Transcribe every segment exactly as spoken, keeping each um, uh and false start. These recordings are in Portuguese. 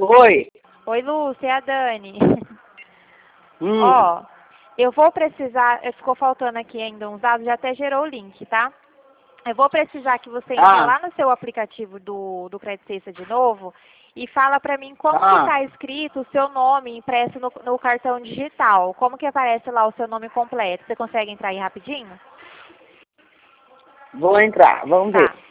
Oi. Oi, Lúcia, é a Dani. Hum. Ó, eu vou precisar, eh, ficou faltando aqui ainda uns dados, já até gerou o link, tá? Eu vou precisar que você entre Ah. lá no seu aplicativo do, do Credit Sexta de novo e fala pra mim como que Ah. tá escrito o seu nome impresso no, no cartão digital. Como que aparece lá o seu nome completo? Você consegue entrar aí rapidinho? Vou entrar, vamos ver. Tá.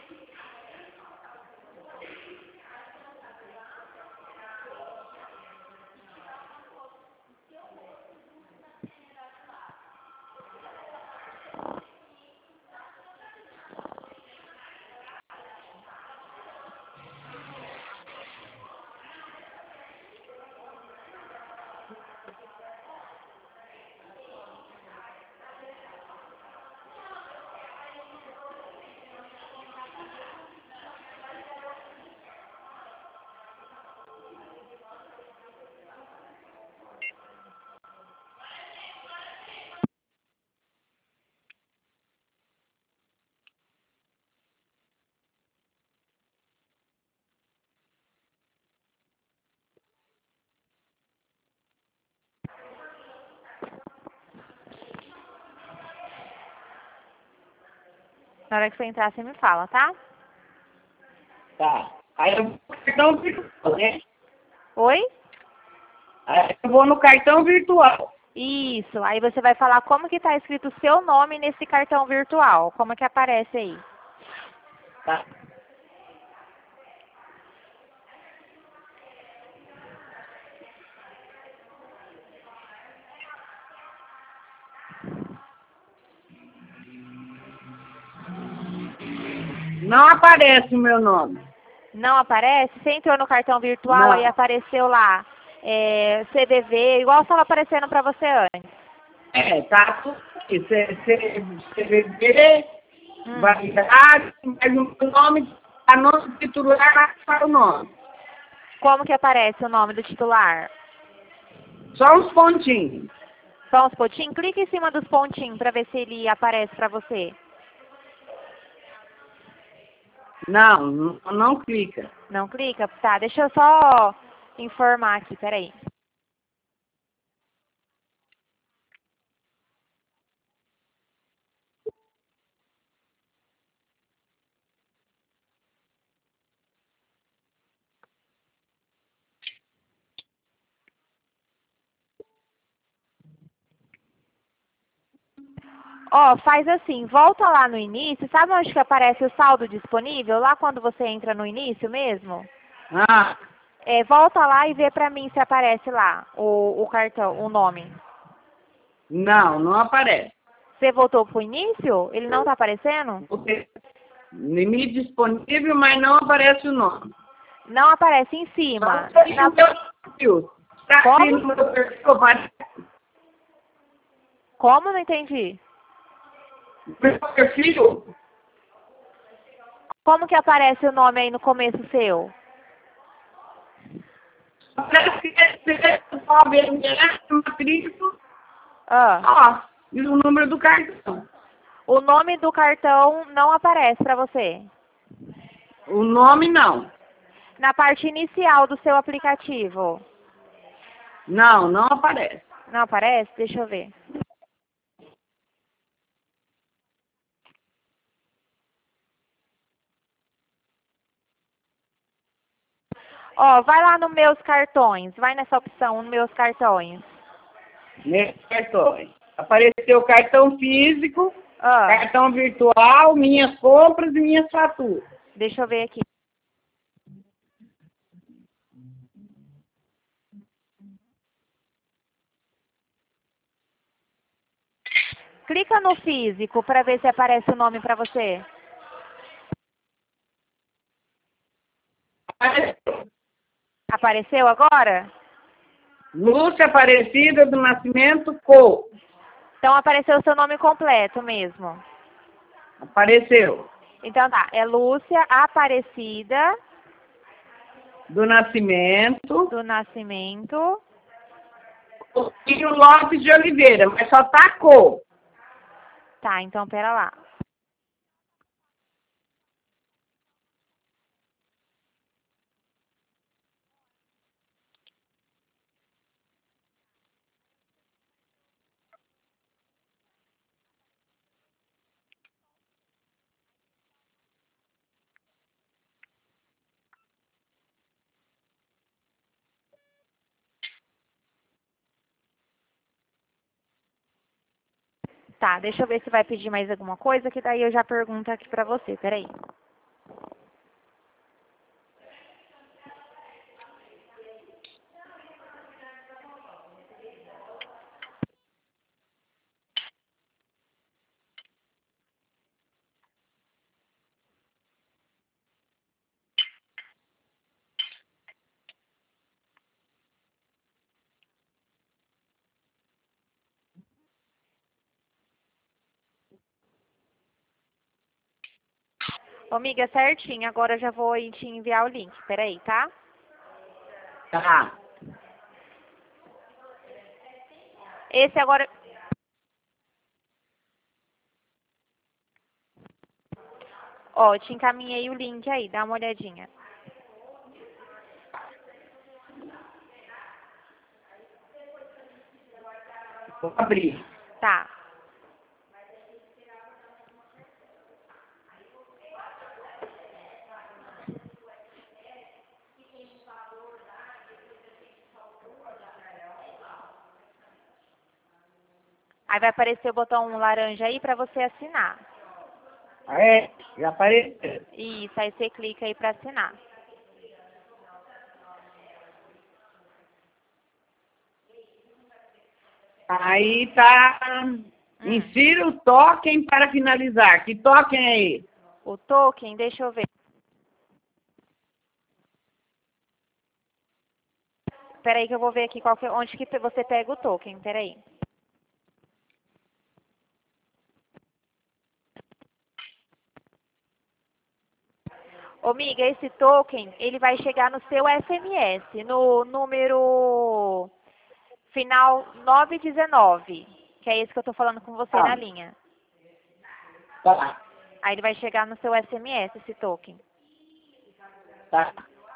Na hora que você entrar, você me fala, tá? Tá. Aí eu vou no cartão virtual, né? Oi? Aí eu vou no cartão virtual. Isso. Aí você vai falar como que tá escrito o seu nome nesse cartão virtual. Como que aparece aí? Tá. Não aparece o meu nome. Não aparece? Você entrou no cartão virtual, Não. aí apareceu lá é, C V V, igual estava aparecendo para você antes. É, tá tudo aqui. C V B, Hum. validade, mas o meu nome, a nome titular para o nome. Como que aparece o nome do titular? Só uns pontinhos. Só uns pontinhos? Clica em cima dos pontinhos para ver se ele aparece para você. Não, não, não clica. Não clica? Tá, deixa eu só informar aqui, peraí. Ó, faz assim, volta lá no início, sabe onde que aparece o saldo disponível? Lá quando você entra no início mesmo? Ah, É, volta lá e vê pra mim se aparece lá o, o cartão, o nome. não, não aparece. Você voltou pro início? Ele não tá aparecendo? Porque limite disponível, mas não aparece o nome. Não aparece em Só cima. sei Na- o meu perfil. Tá aqui Como? no meu perfil, aparece Como? Não entendi. o meu perfil. Como que aparece o nome aí no começo seu? Aparece que é nove M S, matrícula, Ah, ó, e o número do cartão. o nome do cartão não aparece pra você. O nome não. Na parte inicial do seu aplicativo. Não, não aparece. Não aparece? Deixa eu ver. Ó, vai lá no meus cartões. Vai nessa opção, meus cartões. Meus cartões. Apareceu cartão físico, Ah, cartão virtual, minhas compras e minhas faturas. deixa eu ver aqui. Clica no físico para ver se aparece o nome para você. Apareceu. Apareceu agora? Lúcia Aparecida do Nascimento Co. Então apareceu o seu nome completo mesmo. Apareceu. Então tá, é Lúcia Aparecida Do Nascimento. do Nascimento. E o Lopes de Oliveira, mas só tá Co. Tá, então pera lá. Tá, deixa eu ver se vai pedir mais alguma coisa, que daí eu já pergunto aqui pra você, peraí. Ô, amiga, certinho, agora eu já vou te enviar o link, peraí, tá? Tá. Esse agora... Ó, eu te encaminhei o link aí, dá uma olhadinha. Vou abrir. Tá. Aí vai aparecer o botão laranja aí pra você assinar. Ah, é? Já apareceu. Isso, aí você clica aí pra assinar. Aí tá. Hum. Insira o token para finalizar. Que token é esse? O token, deixa eu ver. Peraí que eu vou ver aqui qual que, onde que você pega o token, peraí. Ô, amiga, esse token, ele vai chegar no seu S M S, no número final nove dezenove, que é esse que eu tô falando com você na Tá. linha. Tá. Aí ele vai chegar no seu S M S, esse token. Tá.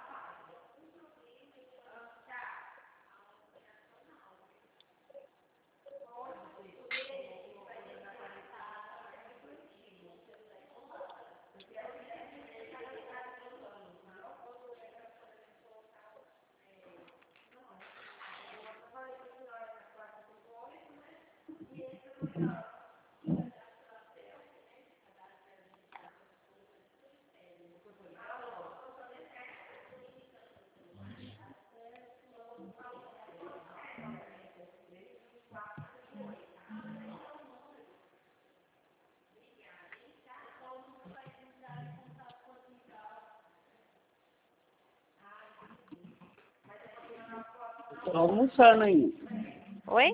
Tô almoçando ainda. Oi?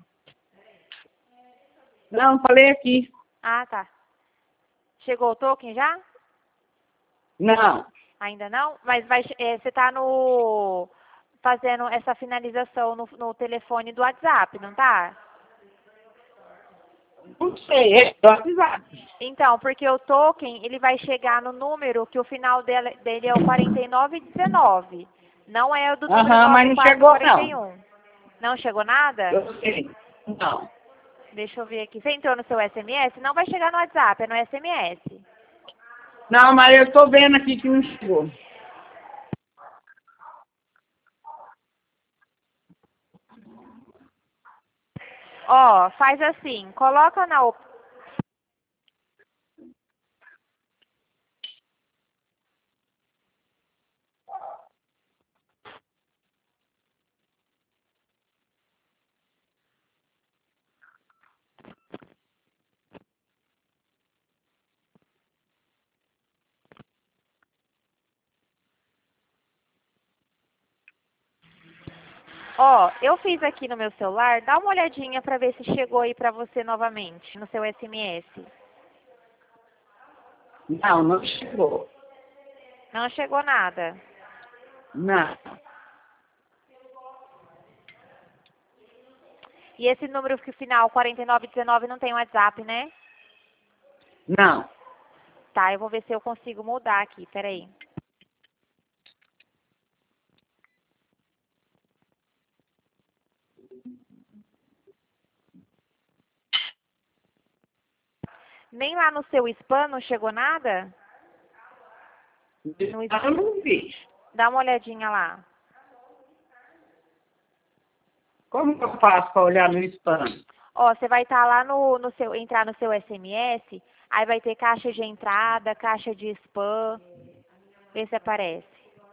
Não, falei aqui. Ah, tá. Chegou o token já? Não. Ainda não? Mas vai, é, você tá no... fazendo essa finalização no, no telefone do WhatsApp, não tá? Não sei, é do WhatsApp. Então, porque o token, ele vai chegar no número que o final dele, dele é o quarenta e nove dezenove. Não é o do número Aham, mas nove não quatro chegou quatro não. um. Não chegou nada? Eu sei. Não. Deixa eu ver aqui. Você entrou no seu S M S? Não vai chegar no WhatsApp, é no S M S. Não, mas eu tô vendo aqui que não chegou. Ó, faz assim, coloca na op... Ó, eu fiz aqui no meu celular, dá uma olhadinha pra ver se chegou aí pra você novamente, no seu S M S. Não, não chegou. Não chegou nada. Não. E esse número que final quarenta e nove dezenove não tem WhatsApp, né? Não. Tá, eu vou ver se eu consigo mudar aqui, peraí. Nem lá no seu spam não chegou nada? No Eu não vi. Dá uma olhadinha lá. Como que eu faço para olhar no spam? Ó, você vai estar lá no, no seu, entrar no seu S M S, aí vai ter caixa de entrada, caixa de spam, vê se aparece.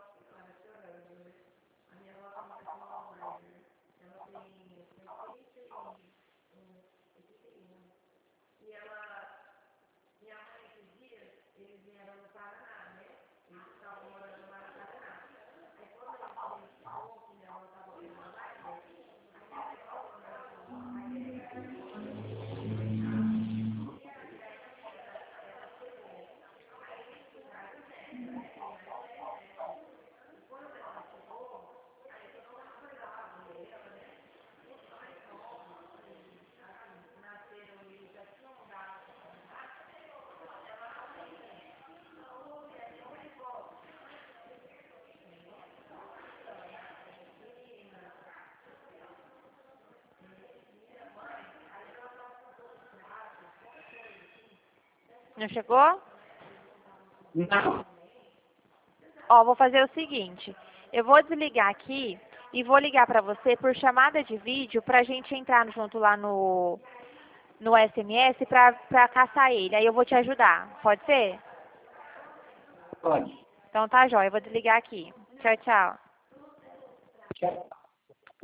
Não chegou? Não. Ó, vou fazer o seguinte, eu vou desligar aqui e vou ligar pra você por chamada de vídeo pra gente entrar junto lá no, no S M S pra, pra caçar ele. Aí eu vou te ajudar, pode ser? Pode. Então tá, jóia, eu vou desligar aqui. Tchau, tchau. Tchau.